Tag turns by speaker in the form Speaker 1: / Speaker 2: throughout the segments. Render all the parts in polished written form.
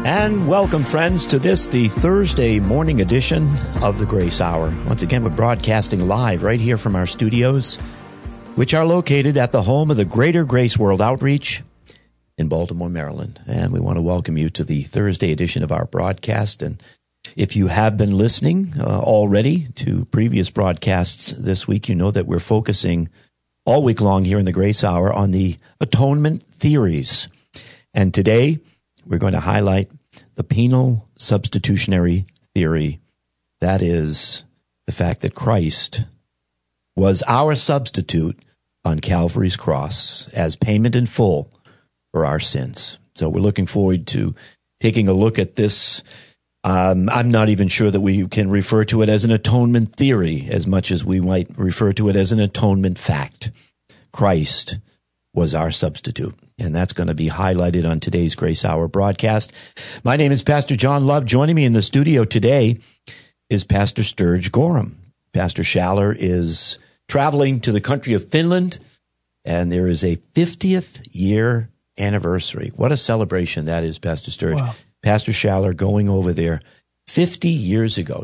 Speaker 1: And welcome, friends, to the Thursday morning edition of the Grace Hour. Once again, we're broadcasting live right here from our studios, which are located at the home of the Greater Grace World Outreach in Baltimore, Maryland. And we want to welcome you to the Thursday edition of our broadcast. And if you have been listening already to previous broadcasts this week, you know that we're focusing all week long here in the Grace Hour on the atonement theories. And today, we're going to highlight the penal substitutionary theory. That is the fact that Christ was our substitute on Calvary's cross as payment in full for our sins. So we're looking forward to taking a look at this. I'm not even sure that we can refer to it as an atonement theory as much as we might refer to it as an atonement fact. Christ was our substitute. And that's going to be highlighted on today's Grace Hour broadcast. My name is Pastor John Love. Joining me in the studio today is Pastor Sturge Gorham. Pastor Schaller is traveling to the country of Finland, and there is a 50th year anniversary. What a celebration that is, Pastor Sturge.
Speaker 2: Wow.
Speaker 1: Pastor Schaller going over there 50 years ago,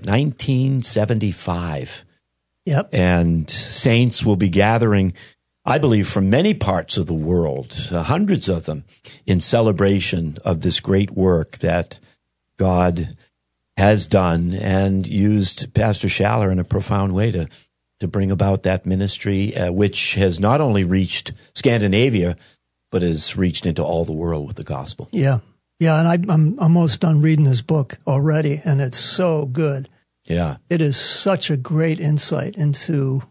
Speaker 1: 1975.
Speaker 2: Yep.
Speaker 1: And saints will be gathering, I believe, from many parts of the world, hundreds of them, in celebration of this great work that God has done and used Pastor Schaller in a profound way to bring about that ministry, which has not only reached Scandinavia, but has reached into all the world with the gospel.
Speaker 2: Yeah. Yeah, and I'm almost done reading his book already, and it's so good.
Speaker 1: Yeah.
Speaker 2: It is such a great insight into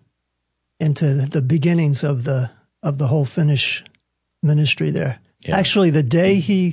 Speaker 2: the beginnings of the whole Finnish ministry there. Yeah. Actually, the day he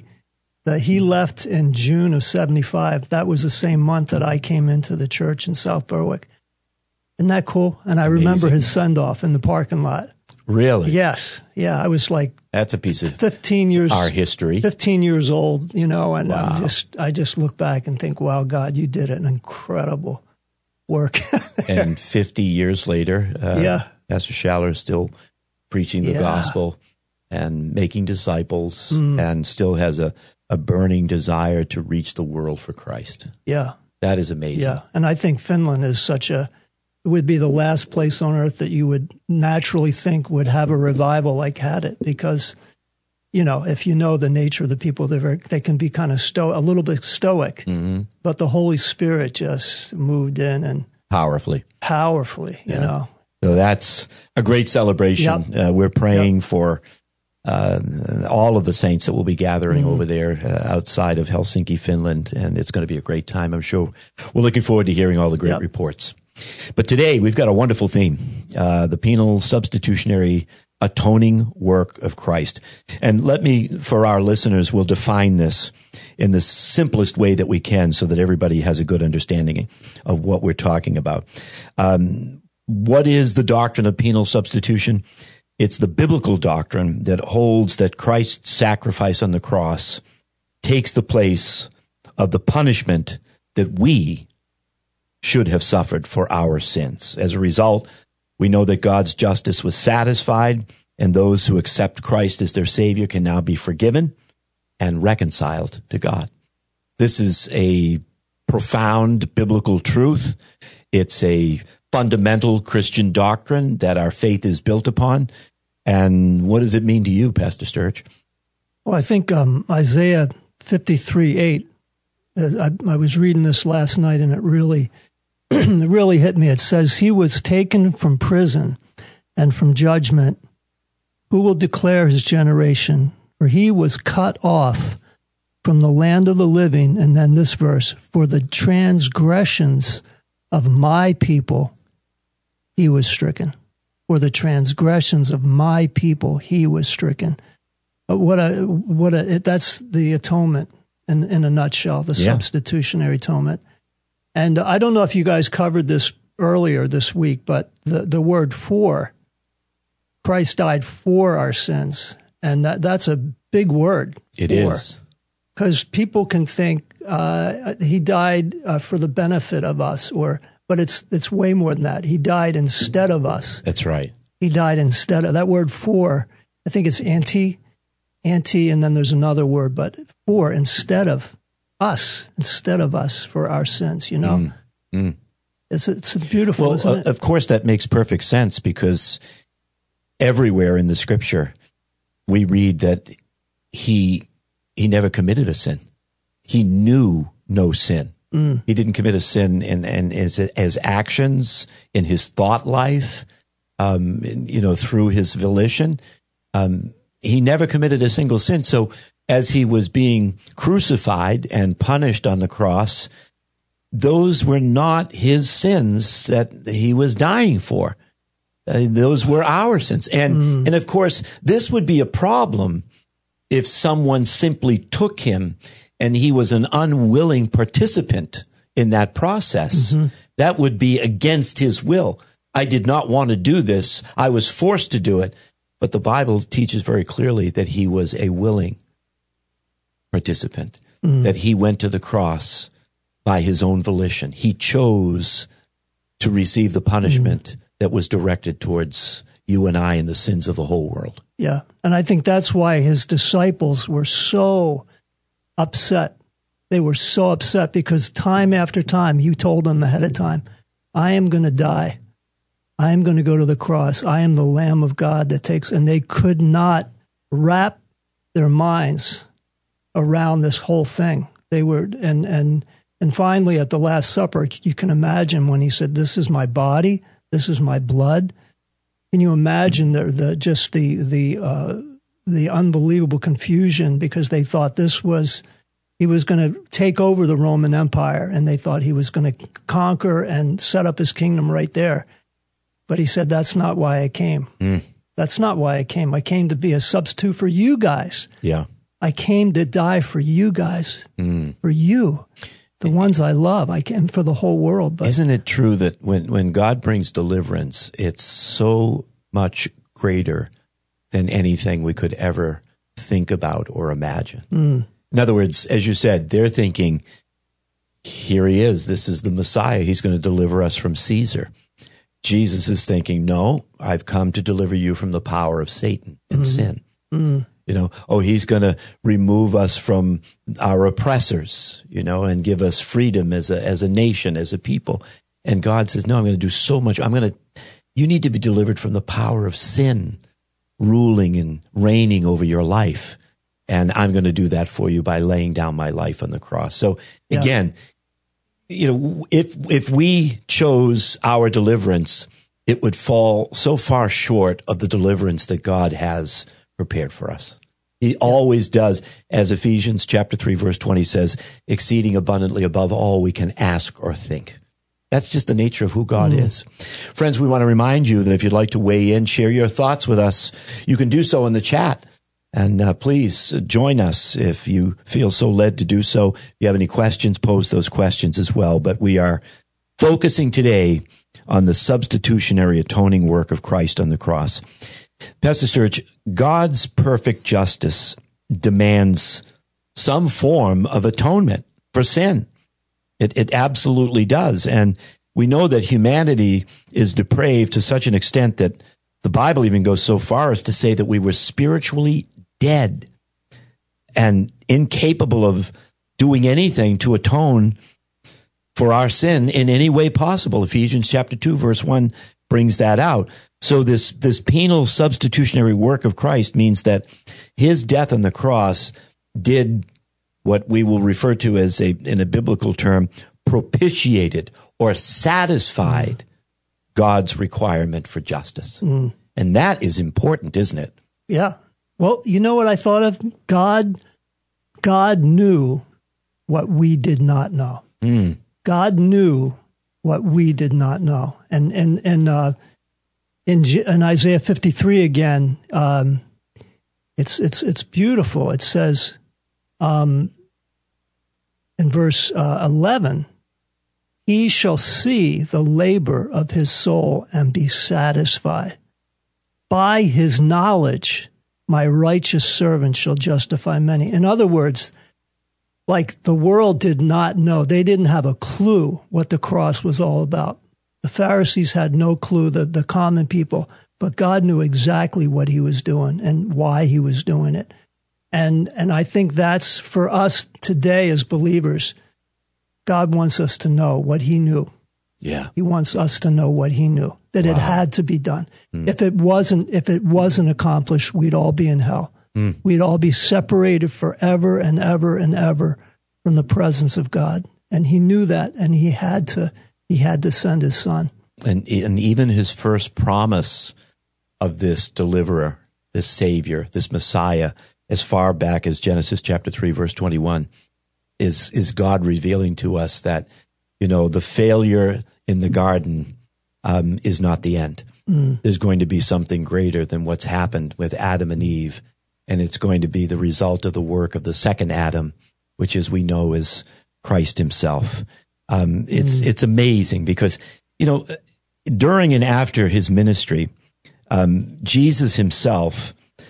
Speaker 2: left in June of 75, that was the same month that I came into the church in South Berwick. Isn't that cool? And I remember his send-off in the parking lot.
Speaker 1: Really?
Speaker 2: Yes. Yeah, I was like,
Speaker 1: that's a piece of
Speaker 2: 15 years
Speaker 1: our history.
Speaker 2: 15 years old, and
Speaker 1: wow.
Speaker 2: I just look back and think, wow, God, you did an incredible work.
Speaker 1: And 50 years later, Pastor Schaller is still preaching the gospel and making disciples and still has a burning desire to reach the world for Christ.
Speaker 2: Yeah.
Speaker 1: That is amazing.
Speaker 2: Yeah. And I think Finland is it would be the last place on earth that you would naturally think would have a revival like had it, because, if you know the nature of the people, they can be kind of a little bit stoic, but the Holy Spirit just moved in and powerfully, you know.
Speaker 1: So that's a great celebration.
Speaker 2: Yep.
Speaker 1: We're praying for all of the saints that will be gathering over there outside of Helsinki, Finland, and it's going to be a great time. I'm sure we're looking forward to hearing all the great reports. But today we've got a wonderful theme, the penal substitutionary atoning work of Christ. And let me, for our listeners, we'll define this in the simplest way that we can so that everybody has a good understanding of what we're talking about. What is the doctrine of penal substitution? It's the biblical doctrine that holds that Christ's sacrifice on the cross takes the place of the punishment that we should have suffered for our sins. As a result, we know that God's justice was satisfied, and those who accept Christ as their Savior can now be forgiven and reconciled to God. This is a profound biblical truth. It's a fundamental Christian doctrine that our faith is built upon. And what does it mean to you, Pastor Sturge?
Speaker 2: Well, I think Isaiah 53:8. I was reading this last night, and it really hit me. It says, "He was taken from prison and from judgment. Who will declare his generation? For he was cut off from the land of the living." And then this verse, "For the transgressions of my people, he was stricken." For the transgressions of my people, he was stricken. That's the atonement in a nutshell, the substitutionary atonement. And I don't know if you guys covered this earlier this week, but the word "for," Christ died for our sins. And that's a big word.
Speaker 1: It is.
Speaker 2: Because people can think he died for the benefit of us, but it's way more than that. He died instead of us.
Speaker 1: That's right.
Speaker 2: He died instead of that word "for." I think it's anti, and then there's another word, but "for," instead of. us instead of us for our sins, you know? It's beautiful, isn't it?
Speaker 1: Of course, that makes perfect sense, because everywhere in the Scripture we read that he never committed a sin. He knew no sin. He didn't commit a sin in his actions, in his thought life, through his volition. He never committed a single sin. So as he was being crucified and punished on the cross, those were not his sins that he was dying for. Those were our sins. And of course, this would be a problem if someone simply took him and he was an unwilling participant in that process. That would be against his will. I did not want to do this. I was forced to do it. But the Bible teaches very clearly that he was a willing participant, that he went to the cross by his own volition. He chose to receive the punishment that was directed towards you and I and the sins of the whole world.
Speaker 2: Yeah, and I think that's why his disciples were so upset. They were so upset because time after time, he told them ahead of time, I am going to die. I am going to go to the cross. I am the Lamb of God that takes, and they could not wrap their minds around this whole thing. They were, and finally at the Last Supper, you can imagine when he said, this is my body, this is my blood. Can you imagine the unbelievable confusion, because they thought he was going to take over the Roman Empire, and they thought he was going to conquer and set up his kingdom right there. But he said, that's not why I came. That's not why I came. I came to be a substitute for you guys.
Speaker 1: Yeah.
Speaker 2: I came to die for you guys, for you, the ones I love. I came for the whole world. But
Speaker 1: isn't it true that when God brings deliverance, it's so much greater than anything we could ever think about or imagine? In other words, as you said, they're thinking, here he is. This is the Messiah. He's going to deliver us from Caesar. Jesus is thinking, no, I've come to deliver you from the power of Satan and sin. He's going to remove us from our oppressors, and give us freedom as a nation, as a people. And God says, no, I'm going to do so much. You need to be delivered from the power of sin ruling and reigning over your life. And I'm going to do that for you by laying down my life on the cross. So again, if we chose our deliverance, it would fall so far short of the deliverance that God has prepared for us. He always does, as Ephesians chapter 3, verse 20 says, exceeding abundantly above all we can ask or think. That's just the nature of who God is. Friends, we want to remind you that if you'd like to weigh in, share your thoughts with us, you can do so in the chat. And please join us if you feel so led to do so. If you have any questions, pose those questions as well. But we are focusing today on the substitutionary atoning work of Christ on the cross. Pastor Sturge, God's perfect justice demands some form of atonement for sin. It absolutely does. And we know that humanity is depraved to such an extent that the Bible even goes so far as to say that we were spiritually dead and incapable of doing anything to atone for our sin in any way possible. Ephesians chapter 2, verse 1 brings that out. So this penal substitutionary work of Christ means that his death on the cross did what we will refer to as in a biblical term, propitiated or satisfied God's requirement for justice. And that is important, isn't it?
Speaker 2: Yeah. Well, you know what I thought of? God knew what we did not know. God knew what we did not know. And in Isaiah 53 again, it's beautiful. It says in verse 11, he shall see the labor of his soul and be satisfied. By his knowledge, my righteous servant shall justify many. In other words, like the world did not know. They didn't have a clue what the cross was all about. The Pharisees had no clue, the common people, but God knew exactly what he was doing and why he was doing it. And I think that's for us today as believers. God wants us to know what he knew.
Speaker 1: Yeah.
Speaker 2: He wants us to know what he knew, that it had to be done. If it wasn't accomplished, we'd all be in hell. We'd all be separated forever and ever and ever from the presence of God. And he knew that, and he had to send his son.
Speaker 1: And even his first promise of this deliverer, this savior, this Messiah, as far back as Genesis chapter 3, verse 21, is God revealing to us that, the failure in the garden is not the end. There's going to be something greater than what's happened with Adam and Eve, and it's going to be the result of the work of the second Adam, which, as we know, is Christ himself. It's amazing because, during and after his ministry, Jesus himself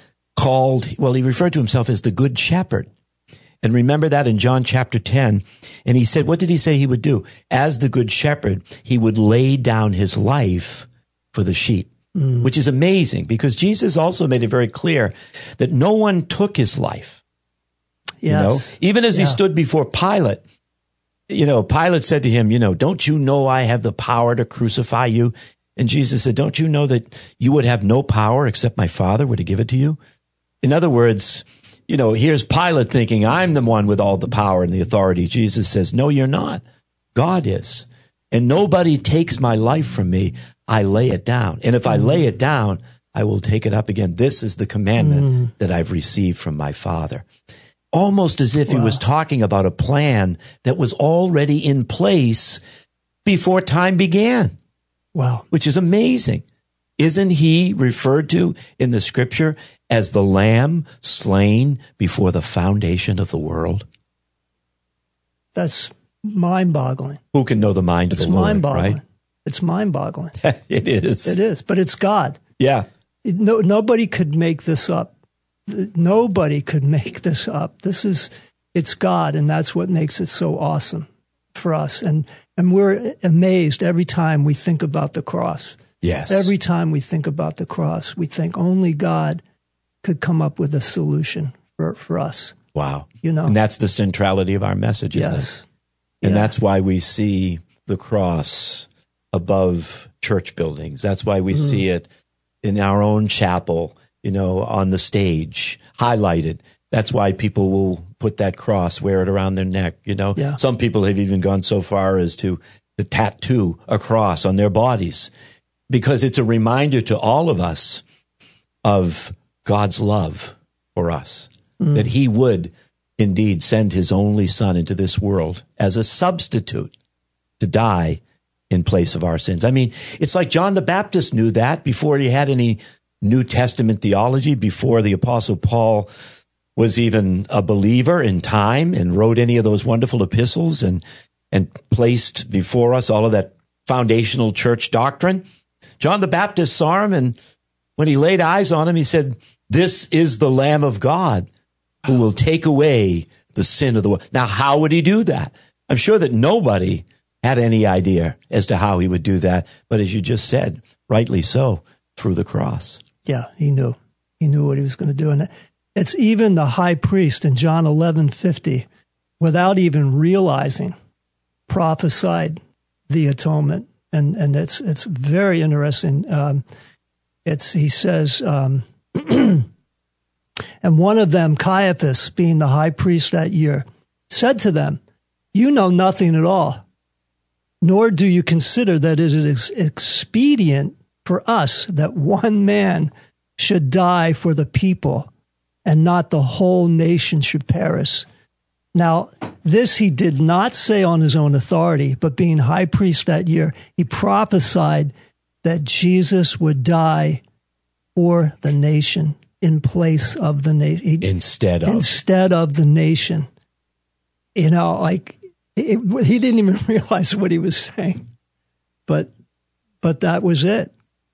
Speaker 1: he referred to himself as the Good Shepherd. And remember that in John chapter 10. And he said, what did he say he would do? As the Good Shepherd, he would lay down his life for the sheep, which is amazing because Jesus also made it very clear that no one took his life.
Speaker 2: Yes.
Speaker 1: Even as he stood before Pilate, Pilate said to him, don't you know I have the power to crucify you? And Jesus said, don't you know that you would have no power except my Father were to give it to you? In other words, here's Pilate thinking, I'm the one with all the power and the authority. Jesus says, no, you're not. God is. And nobody takes my life from me. I lay it down. And if I lay it down, I will take it up again. This is the commandment that I've received from my Father. Almost as if he was talking about a plan that was already in place before time began.
Speaker 2: Wow.
Speaker 1: Which is amazing. Isn't he referred to in the scripture as the lamb slain before the foundation of the world?
Speaker 2: That's mind-boggling.
Speaker 1: Who can know the mind of the Lord,
Speaker 2: mind-boggling.
Speaker 1: right?
Speaker 2: It's mind-boggling.
Speaker 1: It is.
Speaker 2: It is, but it's God.
Speaker 1: Yeah.
Speaker 2: Nobody could make this up. Nobody could make this up. It's God, and that's what makes it so awesome for us. And we're amazed every time we think about the cross.
Speaker 1: Yes.
Speaker 2: Every time we think about the cross, we think only God could come up with a solution for us.
Speaker 1: Wow. And that's the centrality of our message, isn't it? And that's why we see the cross above church buildings. That's why we see it in our own chapel, on the stage, highlighted. That's why people will put that cross, wear it around their neck, Yeah. Some people have even gone so far as to tattoo a cross on their bodies because it's a reminder to all of us of God's love for us, that he would indeed send his only son into this world as a substitute to die in place of our sins. I mean, it's like John the Baptist knew that before he had any New Testament theology, before the Apostle Paul was even a believer in time and wrote any of those wonderful epistles and placed before us all of that foundational church doctrine. John the Baptist saw him, and when he laid eyes on him, he said, "This is the Lamb of God who will take away the sin of the world." Now, how would he do that? I'm sure that nobody had any idea as to how he would do that. But as you just said, rightly so, through the cross.
Speaker 2: Yeah, he knew. He knew what he was going to do. And it's even the high priest in John 11:50, without even realizing, prophesied the atonement. And it's very interesting. He says, and one of them, Caiaphas, being the high priest that year, said to them, "You know nothing at all, nor do you consider that it is expedient for us that one man should die for the people, and not the whole nation should perish." Now, this he did not say on his own authority, but being high priest that year, he prophesied that Jesus would die for the nation in place of the nation. Instead of the nation. He didn't even realize what he was saying. But that was it.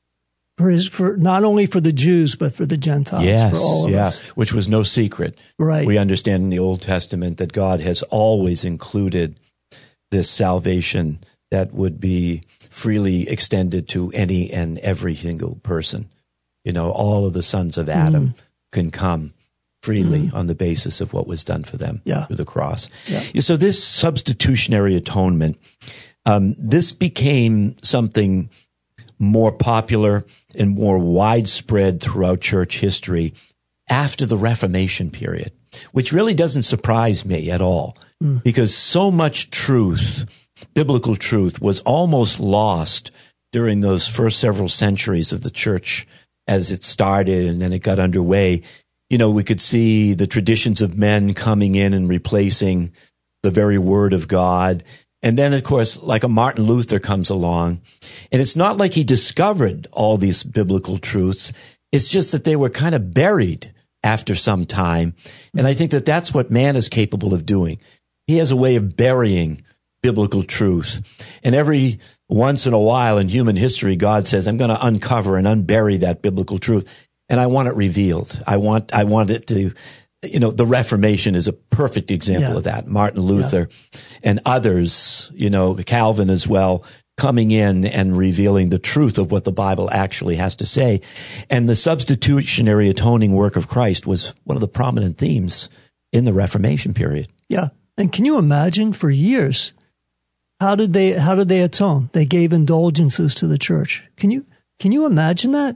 Speaker 2: For not only for the Jews, but for the Gentiles, for all of us.
Speaker 1: Which was no secret.
Speaker 2: Right.
Speaker 1: We understand in the Old Testament that God has always included this salvation that would be freely extended to any and every single person. All of the sons of Adam can come freely on the basis of what was done for them through the cross.
Speaker 2: Yeah.
Speaker 1: So this substitutionary atonement, this became something more popular and more widespread throughout church history after the Reformation period, which really doesn't surprise me at all, because so much truth, biblical truth, was almost lost during those first several centuries of the church as it started and then it got underway. You know, we could see the traditions of men coming in and replacing the very word of God. And then, of course, like a Martin Luther comes along, and it's not like he discovered all these biblical truths. It's just that they were kind of buried after some time. And I think that that's what man is capable of doing. He has a way of burying biblical truth. And every once in a while in human history, God says, I'm going to uncover and unbury that biblical truth. And I want it revealed. I want it to, you know, the Reformation is a perfect example of that. Martin Luther and others, you know, Calvin as well, coming in and revealing the truth of what the Bible actually has to say. And the substitutionary atoning work of Christ was one of the prominent themes in the Reformation period.
Speaker 2: Yeah. And can you imagine, for years, how did they atone? They gave indulgences to the church. Can you imagine that?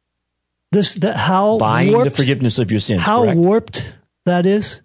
Speaker 2: How
Speaker 1: buying
Speaker 2: warped,
Speaker 1: the forgiveness of your sins.
Speaker 2: How
Speaker 1: correct?
Speaker 2: warped that is.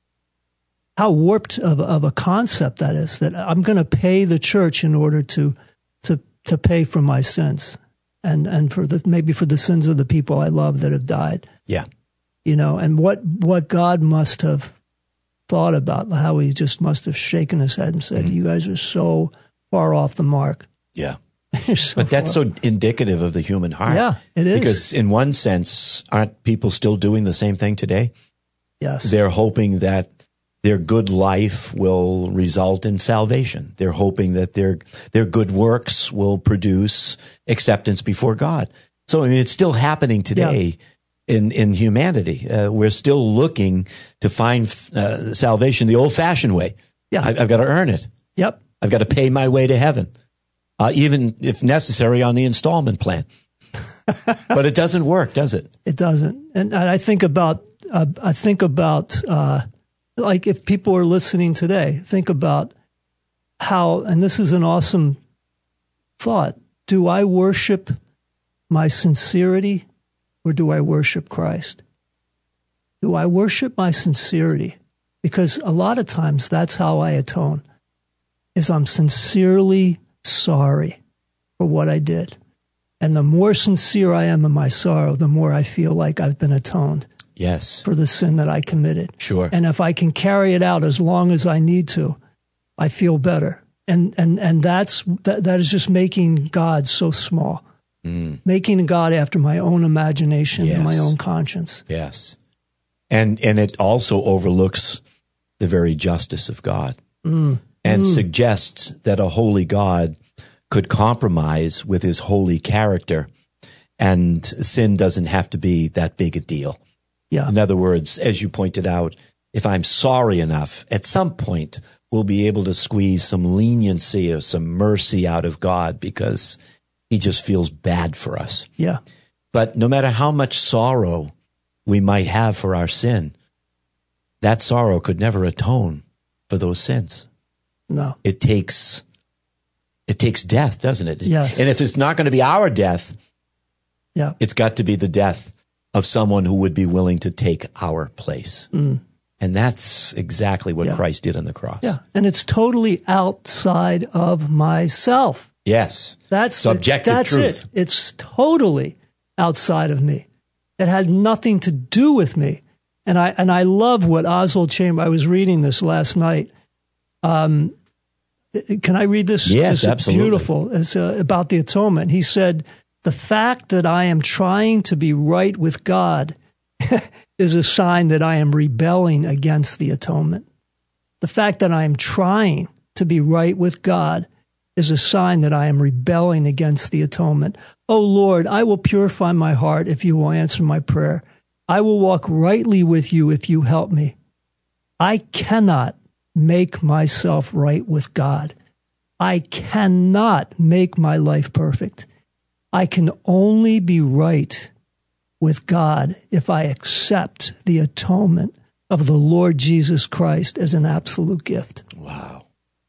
Speaker 2: How warped of a concept that is. That I'm going to pay the church in order to pay for my sins, and for maybe for the sins of the people I love that have died.
Speaker 1: Yeah.
Speaker 2: You know, and what God must have thought about, how he just must have shaken his head and said, "You guys are so far off the mark."
Speaker 1: Yeah.
Speaker 2: So
Speaker 1: but that's so indicative of the human heart.
Speaker 2: Yeah, it is.
Speaker 1: Because in one sense, aren't people still doing the same thing today?
Speaker 2: Yes.
Speaker 1: They're hoping that their good life will result in salvation. They're hoping that their good works will produce acceptance before God. So, I mean, it's still happening today in humanity. We're still looking to find salvation the old-fashioned way.
Speaker 2: Yeah.
Speaker 1: I've got to earn it.
Speaker 2: Yep.
Speaker 1: I've got to pay my way to heaven. Even if necessary on the installment plan. But it doesn't work, does it?
Speaker 2: It doesn't. And I think about like if people are listening today, think about how, and this is an awesome thought, do I worship my sincerity or do I worship Christ? Do I worship my sincerity? Because a lot of times that's how I atone, is I'm sincerely sorry for what I did. And the more sincere I am in my sorrow, the more I feel like I've been atoned.
Speaker 1: Yes.
Speaker 2: For the sin that I committed.
Speaker 1: Sure.
Speaker 2: And if I can carry it out as long as I need to, I feel better. And that is just making God so small. Making God after my own imagination and my own conscience.
Speaker 1: Yes. And it also overlooks the very justice of God. And suggests that a holy God could compromise with his holy character, and sin doesn't have to be that big a deal.
Speaker 2: Yeah.
Speaker 1: In other words, as you pointed out, if I'm sorry enough, at some point we'll be able to squeeze some leniency or some mercy out of God because he just feels bad for us.
Speaker 2: Yeah.
Speaker 1: But no matter how much sorrow we might have for our sin, that sorrow could never atone for those sins.
Speaker 2: No.
Speaker 1: It takes death, doesn't it?
Speaker 2: Yes.
Speaker 1: And if it's not going to be our death,
Speaker 2: it's
Speaker 1: got to be the death of someone who would be willing to take our place. And that's exactly what Christ did on the cross.
Speaker 2: Yeah. And it's totally outside of myself.
Speaker 1: Yes.
Speaker 2: That's
Speaker 1: subjective truth.
Speaker 2: It's totally outside of me. It had nothing to do with me. And I love what Oswald Chambers, I was reading this last night. Can I read this?
Speaker 1: Yes, absolutely.
Speaker 2: Beautiful. It's about the atonement. He said, the fact that I am trying to be right with God is a sign that I am rebelling against the atonement. The fact that I am trying to be right with God is a sign that I am rebelling against the atonement. Oh Lord, I will purify my heart if you will answer my prayer. I will walk rightly with you if you help me. I cannot make myself right with God. I cannot make my life perfect. I can only be right with God if I accept the atonement of the Lord Jesus Christ as an absolute gift.
Speaker 1: Wow.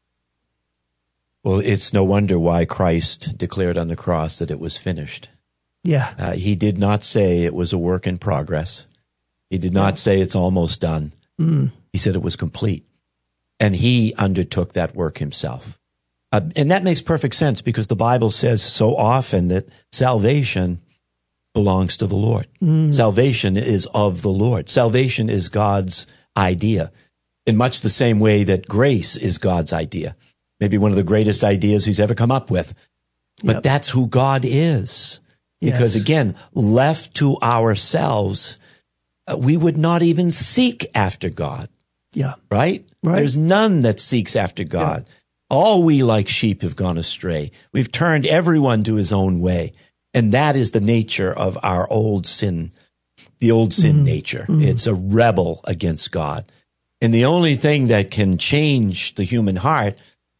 Speaker 1: Well, it's no wonder why Christ declared on the cross that it was finished.
Speaker 2: Yeah.
Speaker 1: He did not say it was a work in progress. He did not say it's almost done. He said it was complete. And he undertook that work himself. And that makes perfect sense because the Bible says so often that salvation belongs to the Lord. Salvation is of the Lord. Salvation is God's idea in much the same way that grace is God's idea. Maybe one of the greatest ideas he's ever come up with. But that's who God is. Because again, left to ourselves, we would not even seek after God.
Speaker 2: Yeah.
Speaker 1: Right? There's none that seeks after God. Yeah. All we like sheep have gone astray. We've turned everyone to his own way. And that is the nature of our old sin, the old sin nature. It's a rebel against God. And the only thing that can change the human heart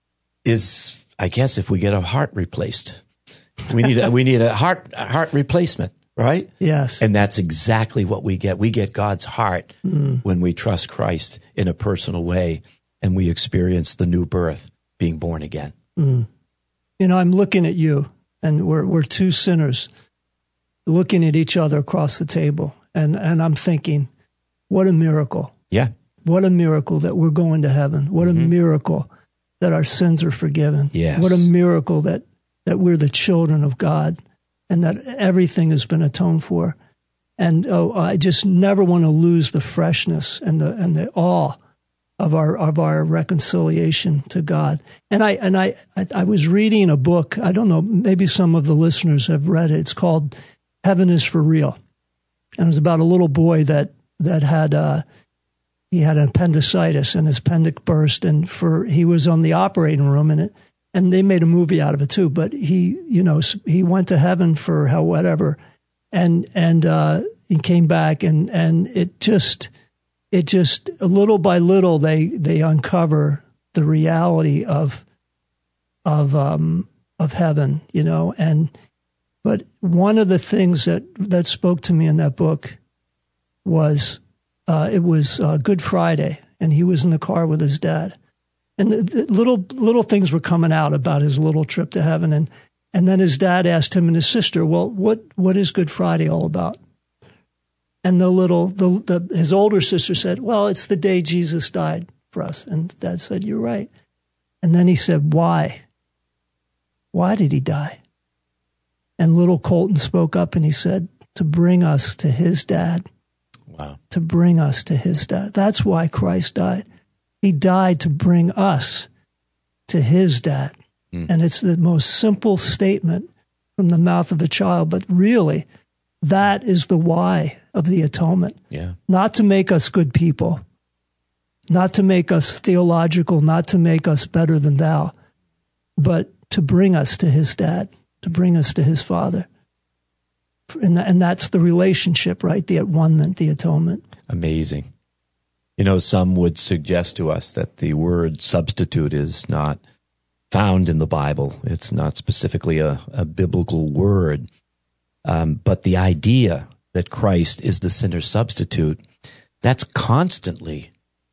Speaker 1: is, I guess, if we get a heart replaced. We need a heart replacement, right?
Speaker 2: Yes.
Speaker 1: And that's exactly what we get. We get God's heart when we trust Christ in a personal way and we experience the new birth, being born again.
Speaker 2: You know, I'm looking at you, and we're two sinners looking at each other across the table, and I'm thinking, what a miracle.
Speaker 1: Yeah.
Speaker 2: What a miracle that we're going to heaven. What a miracle that our sins are forgiven.
Speaker 1: Yes.
Speaker 2: What a miracle that we're the children of God and that everything has been atoned for. And I just never want to lose the freshness and the awe of our reconciliation to God. And I was reading a book. I don't know, maybe some of the listeners have read it. It's called Heaven is for Real. And it was about a little boy that had he had appendicitis and his appendix burst, and he was on the operating room and they made a movie out of it too. But he went to heaven for whatever, and he came back, and it just little by little they uncover the reality of heaven, but one of the things that spoke to me in that book was it was Good Friday, and he was in the car with his dad. And the little things were coming out about his little trip to heaven. And then his dad asked him and his sister, well, what is Good Friday all about? And his older sister said, well, it's the day Jesus died for us. And Dad said, you're right. And then he said, why? Why did he die? And little Colton spoke up and he said, to bring us to his dad.
Speaker 1: Wow. To
Speaker 2: bring us to his dad. That's why Christ died. He died to bring us to his dad. And it's the most simple statement from the mouth of a child, but really, that is the why of the atonement.
Speaker 1: Yeah.
Speaker 2: Not to make us good people, not to make us theological, not to make us better than thou, but to bring us to his dad, to bring us to his father. And that's the relationship, right? The at-one-ment, the atonement.
Speaker 1: Amazing. Some would suggest to us that the word substitute is not found in the Bible. It's not specifically a biblical word. But the idea that Christ is the sinner's substitute, that's constantly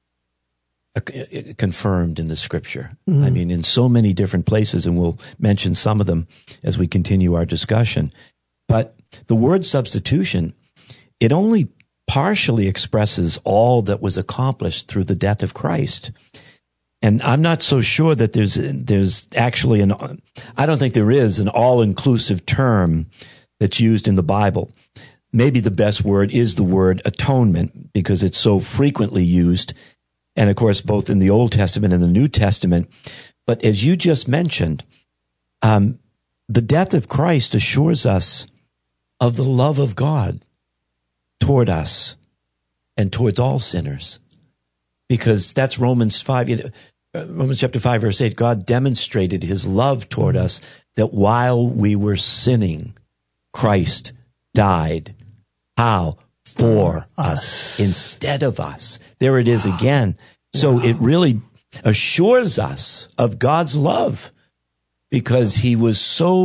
Speaker 1: confirmed in the Scripture. I mean, in so many different places, and we'll mention some of them as we continue our discussion. But the word substitution, it only partially expresses all that was accomplished through the death of Christ. And I'm not so sure that there's actually I don't think there is an all-inclusive term that's used in the Bible. Maybe the best word is the word atonement because it's so frequently used. And of course, both in the Old Testament and the New Testament. But as you just mentioned, the death of Christ assures us of the love of God toward us and towards all sinners. Because that's Romans chapter 5, verse 8. God demonstrated his love toward us that while we were sinning, Christ died. How? For us. Instead of us. There it is again. So it really assures us of God's love because he was so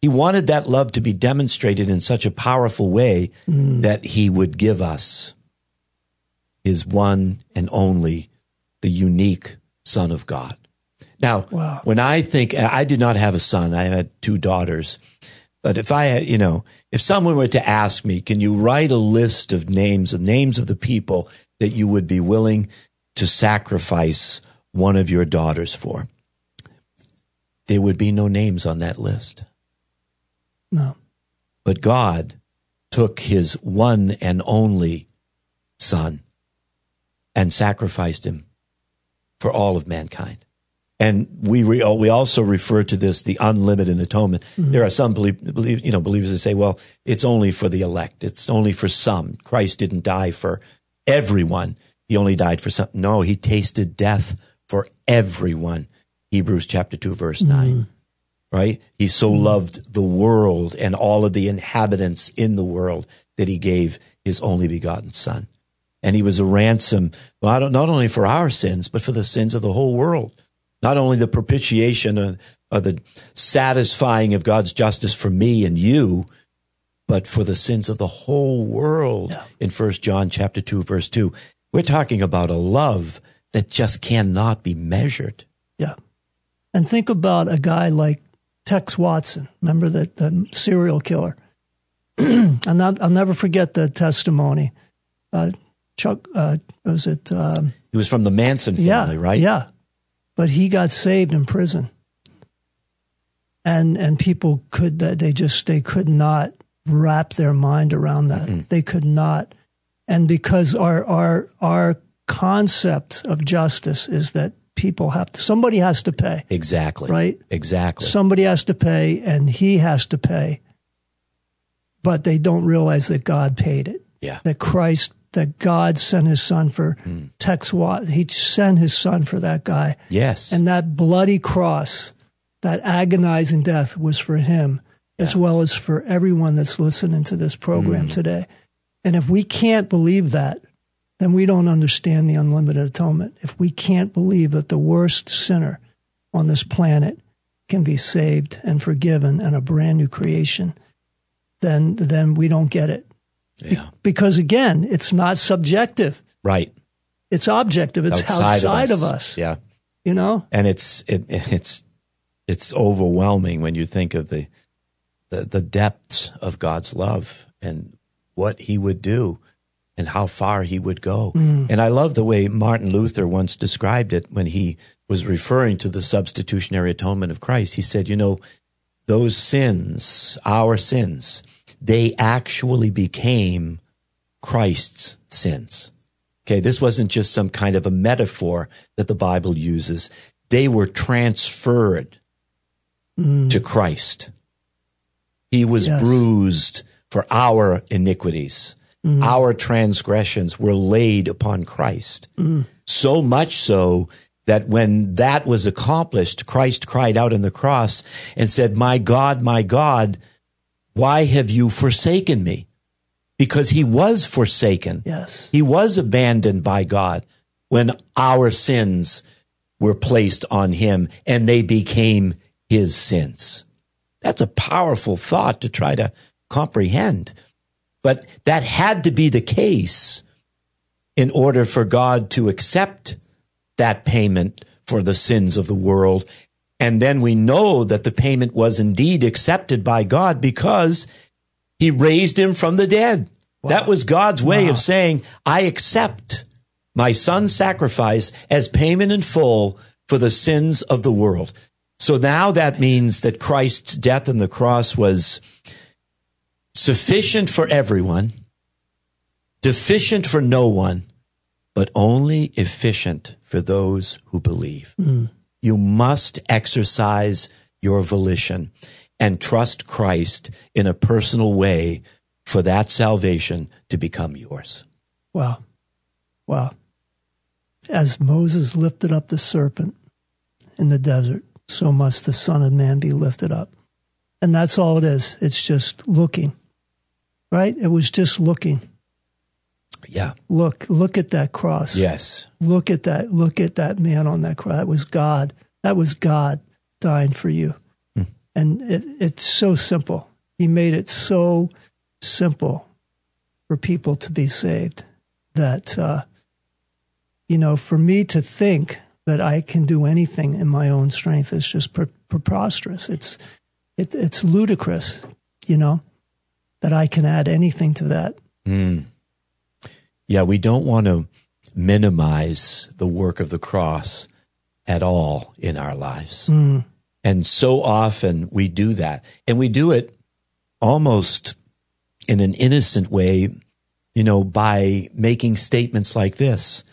Speaker 1: He wanted that love to be demonstrated in such a powerful way that he would give us his one and only, the unique Son of God. Now, when I think, I did not have a son, I had 2 daughters. But if I had, if someone were to ask me, can you write a list of names of the people that you would be willing to sacrifice one of your daughters for? There would be no names on that list.
Speaker 2: No.
Speaker 1: But God took his one and only Son and sacrificed him for all of mankind. And we also refer to this the unlimited atonement. Mm-hmm. There are some believers that say, well, it's only for the elect. It's only for some. Christ didn't die for everyone. He only died for some. No, he tasted death for everyone. Hebrews chapter 2, verse 9. Right? He so loved the world and all of the inhabitants in the world that he gave his only begotten Son. And he was a ransom, not only for our sins, but for the sins of the whole world. Not only the propitiation of the satisfying of God's justice for me and you, but for the sins of the whole world. In 1 John chapter 2, verse 2. We're talking about a love that just cannot be measured.
Speaker 2: Yeah. And think about a guy like Tex Watson. Remember the serial killer? I'll never forget the testimony. Chuck, was it?
Speaker 1: He was from the Manson family, right?
Speaker 2: Yeah. But he got saved in prison. And people they could not wrap their mind around that. Mm-hmm. They could not. And because our concept of justice is that somebody has to pay.
Speaker 1: Exactly.
Speaker 2: Right?
Speaker 1: Exactly.
Speaker 2: Somebody has to pay and he has to pay. But they don't realize that God paid it.
Speaker 1: Yeah.
Speaker 2: That God sent his Son for Tex Watt. He sent his Son for that guy.
Speaker 1: Yes.
Speaker 2: And that bloody cross, that agonizing death was for him, as well as for everyone that's listening to this program today. And if we can't believe that, then we don't understand the unlimited atonement. If we can't believe that the worst sinner on this planet can be saved and forgiven and a brand new creation, then we don't get it.
Speaker 1: Yeah.
Speaker 2: Because again, it's not subjective.
Speaker 1: Right.
Speaker 2: It's objective. It's outside of us.
Speaker 1: Yeah.
Speaker 2: And
Speaker 1: it's overwhelming when you think of the depth of God's love and what he would do and how far he would go. And I love the way Martin Luther once described it when he was referring to the substitutionary atonement of Christ. He said, those sins, our sins, they actually became Christ's sins. Okay, this wasn't just some kind of a metaphor that the Bible uses. They were transferred to Christ. He was bruised for our iniquities. Our transgressions were laid upon Christ. So much so that when that was accomplished, Christ cried out on the cross and said, my God, why have you forsaken me? Because he was forsaken.
Speaker 2: Yes.
Speaker 1: He was abandoned by God when our sins were placed on him and they became his sins. That's a powerful thought to try to comprehend. But that had to be the case in order for God to accept that payment for the sins of the world. And then we know that the payment was indeed accepted by God because he raised him from the dead. Wow. That was God's way of saying, I accept my Son's sacrifice as payment in full for the sins of the world. So now that means that Christ's death on the cross was sufficient for everyone, deficient for no one, but only efficient for those who believe. You must exercise your volition and trust Christ in a personal way for that salvation to become yours.
Speaker 2: Wow. As Moses lifted up the serpent in the desert, so must the Son of Man be lifted up. And that's all it is. It's just looking, right? It was just looking.
Speaker 1: Yeah.
Speaker 2: Look at that cross.
Speaker 1: Yes.
Speaker 2: Look at that man on that cross. That was God. That was God dying for you. And it's so simple. He made it so simple for people to be saved that, for me to think that I can do anything in my own strength is just preposterous. It's ludicrous, that I can add anything to that.
Speaker 1: Mm. Yeah, we don't want to minimize the work of the cross at all in our lives.
Speaker 2: Mm.
Speaker 1: And so often we do that. And we do it almost in an innocent way, by making statements like this.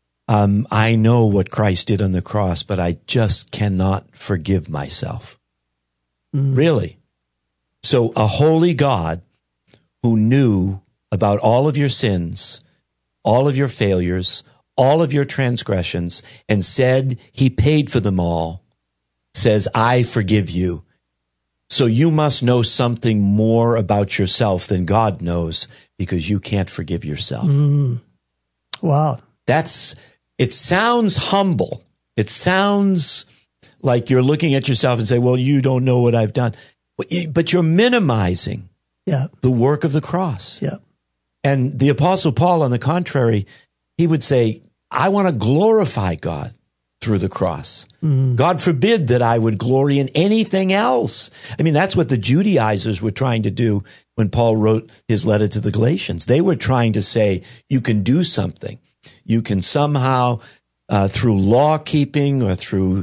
Speaker 1: I know what Christ did on the cross, but I just cannot forgive myself.
Speaker 2: Mm.
Speaker 1: Really. So a holy God who knew about all of your sins, all of your failures, all of your transgressions, and said he paid for them all, says, I forgive you. So you must know something more about yourself than God knows because you can't forgive yourself.
Speaker 2: Mm. Wow.
Speaker 1: It sounds humble. It sounds like you're looking at yourself and say, well, you don't know what I've done. But you're minimizing the work of the cross.
Speaker 2: Yeah.
Speaker 1: And the Apostle Paul, on the contrary, he would say, I want to glorify God through the cross.
Speaker 2: Mm.
Speaker 1: God forbid that I would glory in anything else. I mean, that's what the Judaizers were trying to do when Paul wrote his letter to the Galatians. They were trying to say, you can do something. You can somehow, through law keeping or through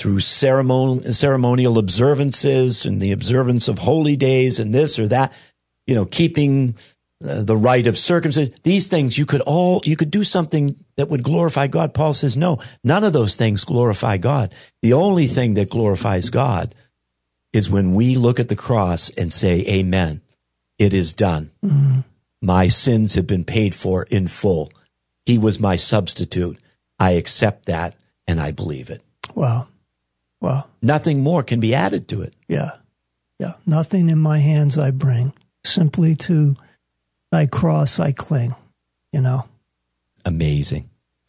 Speaker 1: ceremonial observances and the observance of holy days and this or that, keeping the rite of circumcision, these things, you could do something that would glorify God. Paul says, no, none of those things glorify God. The only thing that glorifies God is when we look at the cross and say, amen, it is done.
Speaker 2: Mm-hmm.
Speaker 1: My sins have been paid for in full. He was my substitute. I accept that and I believe it.
Speaker 2: Wow. Wow.
Speaker 1: Nothing more can be added to it.
Speaker 2: Yeah. Yeah. Nothing in my hands I bring. Simply to thy cross I cling,
Speaker 1: Amazing.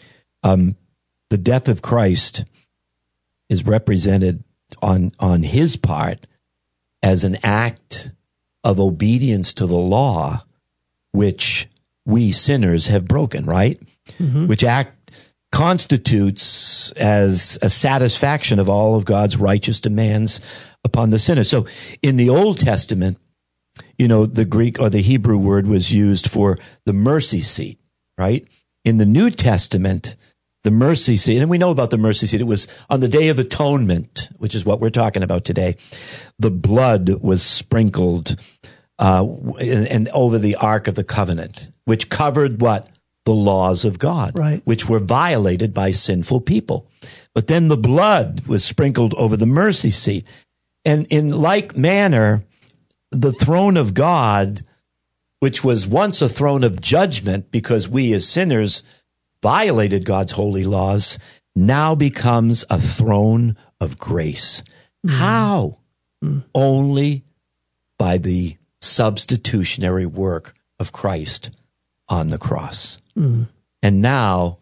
Speaker 1: The death of Christ is represented on his part as an act of obedience to the law, which we sinners have broken, right?
Speaker 2: Mm-hmm.
Speaker 1: Which act constitutes as a satisfaction of all of God's righteous demands upon the sinner. So in the Old Testament, the Greek or the Hebrew word was used for the mercy seat, right? In the New Testament, the mercy seat, and we know about the mercy seat, it was on the Day of Atonement, which is what we're talking about today. The blood was sprinkled and over the Ark of the Covenant, which covered what? The laws of God,
Speaker 2: right,
Speaker 1: which were violated by sinful people. But then the blood was sprinkled over the mercy seat. And in like manner, the throne of God, which was once a throne of judgment because we as sinners violated God's holy laws, now becomes a throne of grace. Mm. How? Mm. Only by the substitutionary work of Christ on the cross.
Speaker 2: Mm.
Speaker 1: And now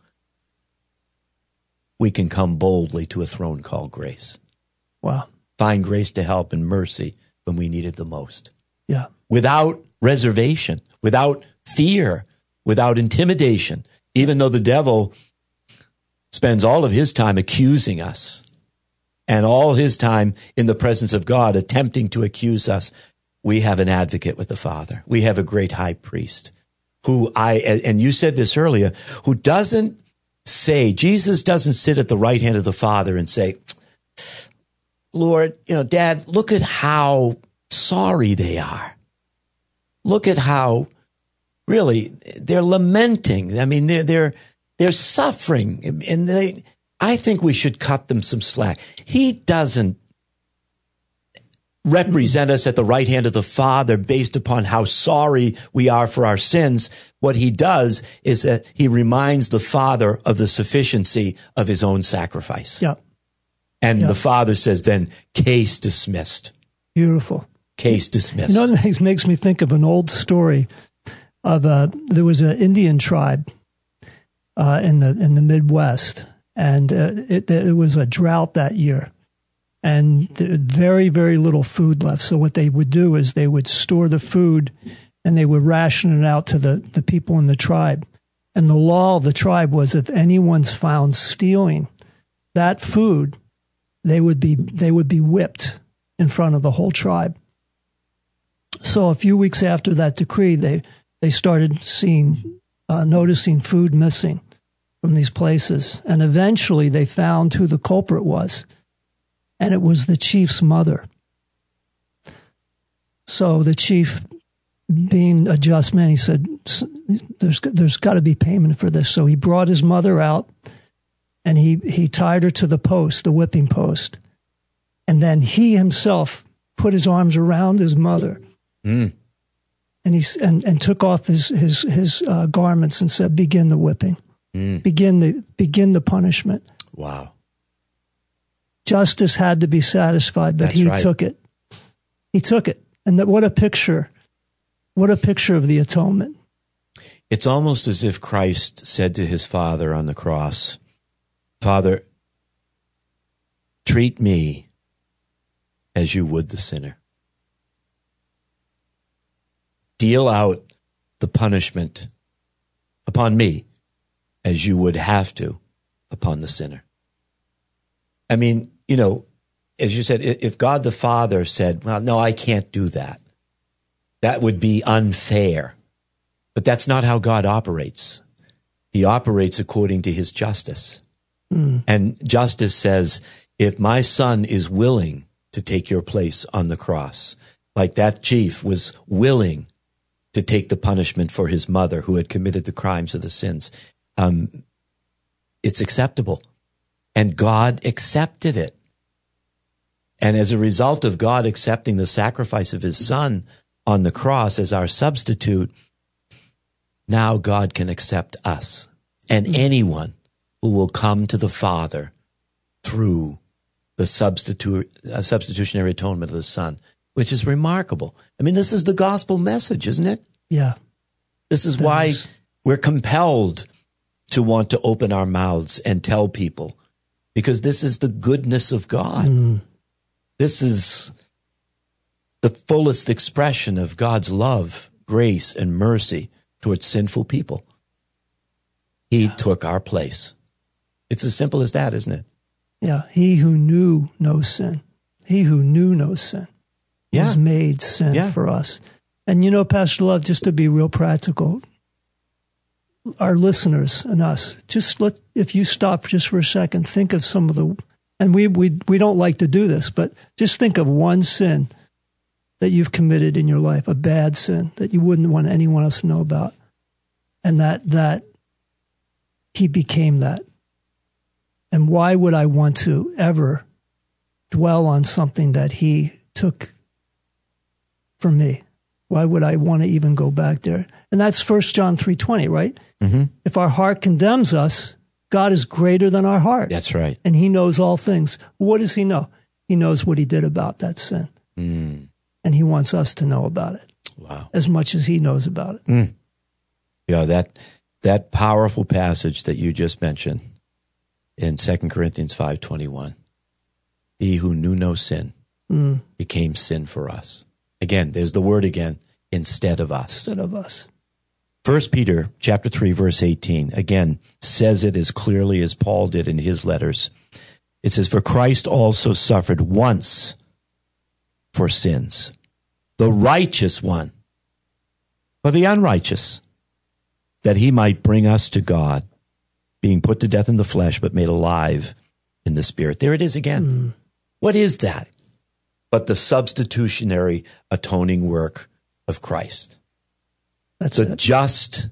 Speaker 1: we can come boldly to a throne called grace.
Speaker 2: Wow.
Speaker 1: Find grace to help and mercy when we need it the most.
Speaker 2: Yeah.
Speaker 1: Without reservation, without fear, without intimidation, even though the devil spends all of his time accusing us and all his time in the presence of God attempting to accuse us, we have an advocate with the Father. We have a great high priest who and you said this earlier, who doesn't say, Jesus doesn't sit at the right hand of the Father and say, Lord, Dad, look at how sorry they are. Look at how really they're lamenting. I mean, they're suffering, and I think we should cut them some slack. He doesn't represent us at the right hand of the Father based upon how sorry we are for our sins. What he does is that he reminds the Father of the sufficiency of his own sacrifice.
Speaker 2: Yeah.
Speaker 1: And the Father says then, case dismissed.
Speaker 2: Beautiful.
Speaker 1: Case dismissed.
Speaker 2: It makes me think of an old story of there was an Indian tribe in the Midwest, and it was a drought that year. and very, very little food left. So what they would do is they would store the food and they would ration it out to the people in the tribe. And the law of the tribe was if anyone's found stealing that food, they would be whipped in front of the whole tribe. So a few weeks after that decree, they started noticing food missing from these places. And eventually they found who the culprit was. And it was the chief's mother. So the chief, being a just man, he said, there's got to be payment for this. So he brought his mother out and he tied her to the post, the whipping post. And then he himself put his arms around his mother. And he took off his garments and said, "Begin the whipping, begin the punishment."
Speaker 1: Wow!
Speaker 2: Justice had to be satisfied, but he took it. He took it, and what a picture! What a picture of the atonement!
Speaker 1: It's almost as if Christ said to his Father on the cross, "Father, treat me as you would the sinner. Deal out the punishment upon me as you would have to upon the sinner." I mean, as you said, if God the Father said, "Well, no, I can't do that," that would be unfair. But that's not how God operates. He operates according to his justice. And justice says, if my son is willing to take your place on the cross, like that chief was willing to take the punishment for his mother who had committed the crimes of the sins, it's acceptable. And God accepted it. And as a result of God accepting the sacrifice of his son on the cross as our substitute, now God can accept us and anyone who will come to the Father through the substitutionary atonement of the Son, which is remarkable. I mean, this is the gospel message, isn't it?
Speaker 2: Yeah.
Speaker 1: This is why we're compelled to want to open our mouths and tell people, because this is the goodness of God. This is the fullest expression of God's love, grace, and mercy towards sinful people. He took our place. It's as simple as that, isn't it?
Speaker 2: Yeah. He who knew no sin. He who knew no sin was made sin for us. And Pastor Love, just to be real practical, our listeners and us, if you stop just for a second, think of some of and we don't like to do this, but just think of one sin that you've committed in your life, a bad sin that you wouldn't want anyone else to know about. And that he became that. And why would I want to ever dwell on something that he took for me? Why would I want to even go back there? And that's 1 John 3:20, right? Mm-hmm. If our heart condemns us, God is greater than our heart.
Speaker 1: That's right.
Speaker 2: And he knows all things. What does he know? He knows what he did about that sin. And he wants us to know about it.
Speaker 1: Wow.
Speaker 2: As much as he knows about it.
Speaker 1: Yeah, that powerful passage that you just mentioned in 2 Corinthians 5:21. He who knew no sin became sin for us. Again, there's the word again, instead of us.
Speaker 2: Instead of us.
Speaker 1: 1 Peter chapter 3, verse 18, again, says it as clearly as Paul did in his letters. It says, "For Christ also suffered once for sins, the righteous one for the unrighteous, that he might bring us to God, being put to death in the flesh, but made alive in the spirit." There it is again. What is that? But the substitutionary atoning work of Christ.
Speaker 2: That's
Speaker 1: the
Speaker 2: it.
Speaker 1: Just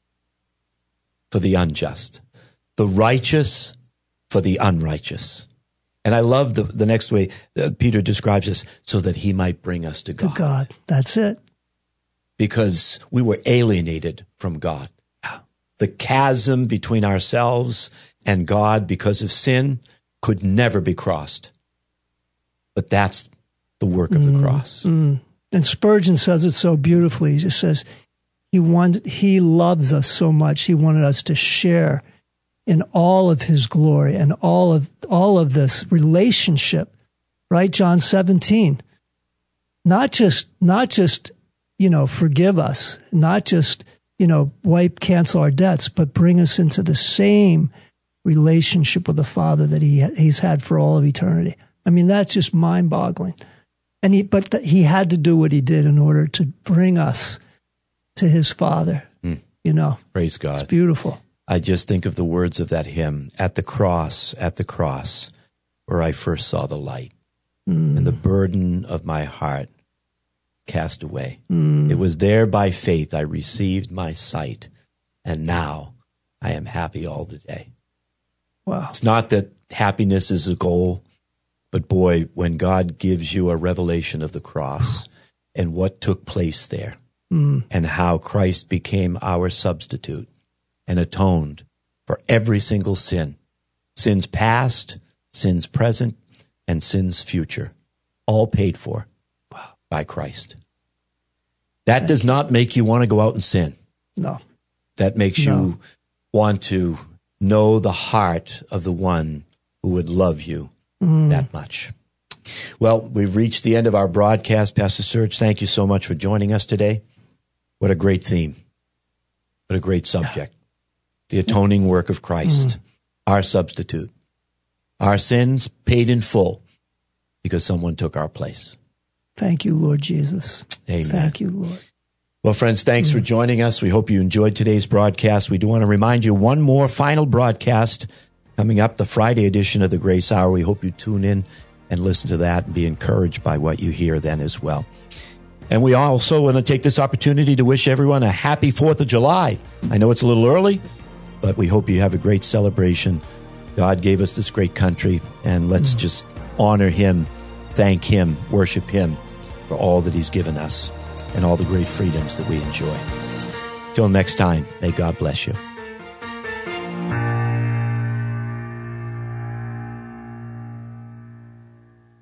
Speaker 1: for the unjust, the righteous for the unrighteous. And I love the next way Peter describes this, so that he might bring us to God.
Speaker 2: To God. That's it.
Speaker 1: Because we were alienated from God. The chasm between ourselves and God because of sin could never be crossed. But that's the work of the cross.
Speaker 2: And Spurgeon says it so beautifully. He just says, he loves us so much. He wanted us to share in all of his glory and all of this relationship right? John 17. Not just, forgive us, not just, cancel our debts, but bring us into the same relationship with the Father that he's had for all of eternity. I mean, that's just mind-boggling. And he had to do what he did in order to bring us to his Father.
Speaker 1: Praise God.
Speaker 2: It's beautiful.
Speaker 1: I just think of the words of that hymn, at the cross, where I first saw the light, and the burden of my heart cast away. It was there by faith I received my sight, and now I am happy all the day.
Speaker 2: Wow.
Speaker 1: It's not that happiness is a goal, but boy, when God gives you a revelation of the cross and what took place there, and how Christ became our substitute and atoned for every single sin, sins past, sins present, and sins future, all paid for by Christ. That does not make you want to go out and sin.
Speaker 2: No.
Speaker 1: That makes you want to know the heart of the one who would love you that much. Well, we've reached the end of our broadcast. Pastor Serge, thank you so much for joining us today. What a great theme. What a great subject. The atoning work of Christ, our substitute. Our sins paid in full because someone took our place.
Speaker 2: Thank you, Lord Jesus.
Speaker 1: Amen.
Speaker 2: Thank you, Lord.
Speaker 1: Well, friends, thanks for joining us. We hope you enjoyed today's broadcast. We do want to remind you one more final broadcast coming up, the Friday edition of the Grace Hour. We hope you tune in and listen to that and be encouraged by what you hear then as well. And we also want to take this opportunity to wish everyone a happy 4th of July. I know it's a little early, but we hope you have a great celebration. God gave us this great country, and let's just honor him, thank him, worship him for all that he's given us and all the great freedoms that we enjoy. Till next time, may God bless you.